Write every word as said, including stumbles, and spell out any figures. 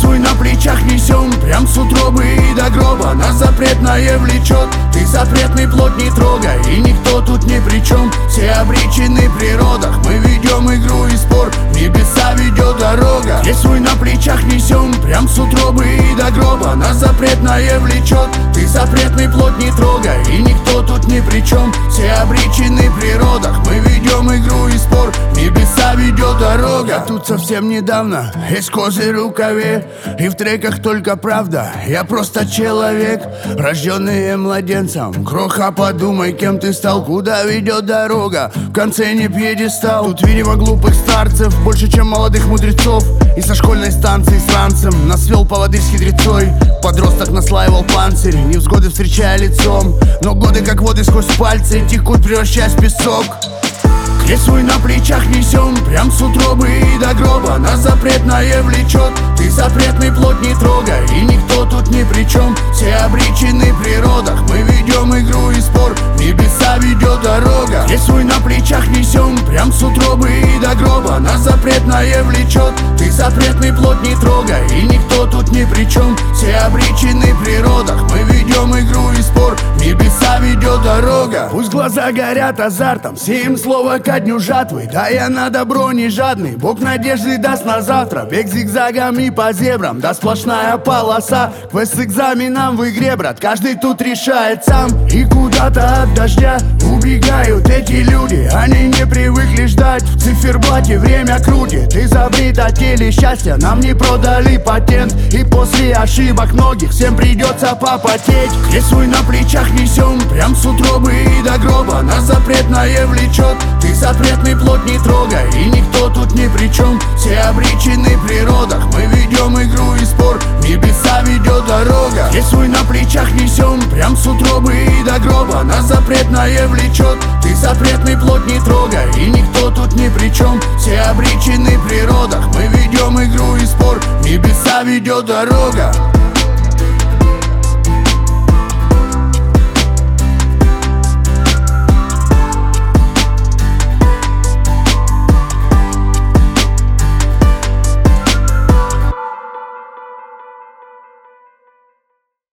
свой на плечах несем, прям с утробы и до гроба. Нас запретное влечет, ты запретный плод не трогай, и никто тут ни при чем. Все обречены в природах, мы ведем игру и спор, в небеса ведет дорога. Весь свой на плечах несем, прям с утробы и до гроба. Нас запретное влечет, ты запретный плод не трогай, и никто тут ни при чем. Все обречены в природах, мы ведем игру и спор, в небеса ведет дорога. Тут совсем недавно, есть козырь в рукаве, и в треках только правда. Я просто человек, рожденный младенцем. Кроха, подумай, кем ты стал, куда ведет дорога. В конце не пьедестал. Тут, видимо, глупых старцев больше, чем молодых мудрецов. И со школьной станции с ранцем нас вел поводырь с хитрецой. Подросток наслаивал панцирь, невзгоды встречая лицом. Но годы, как воды сквозь пальцы, текут, превращаясь в песок. Крест свой на плечах несем, прям с утробы и до гроба. Нас запретное влечет, ты запретный плод не трогай, и никто тут ни при чем. Все обречены в природах, мы ведем игру и спор, в небеса ведет дорога. Крест свой на плечах несем, прям с утробы и до гроба. Нас запретное влечет, ты запретный плод не трогай, и никто тут ни при чем. Все обречены в природах, мы ведем игру и спор, в небеса ведет дорога. Пусть глаза горят азартом, сеем слово ко дню жатвы. Да я на добро не жадный, Бог надежды даст на завтра. Бег зигзагами по зебрам, да сплошная полоса. Квест с экзаменом в игре, брат, каждый тут решает сам. И куда-то от дождя убегают эти люди, они не привыкли ждать. В циферблате время крутит, изобретатели счастья нам не продали патент. И после ошибок многих всем придется попотеть. Крест свой на плечах несем, прям с утробы и до гроба. Нас запретное влечет, ты запретный плод не трогай, и никто тут ни при чем. Все обречены в природах, мы ведем игру и спор, в небеса ведет дорога. Крест свой на плечах несем, прям с утробы и до гроба. Нас запретное влечет, ты запретный плод не трогай, и никто тут ни при чем. Все обречены в природах, мы ведем игру и спор, в небеса ведет дорога.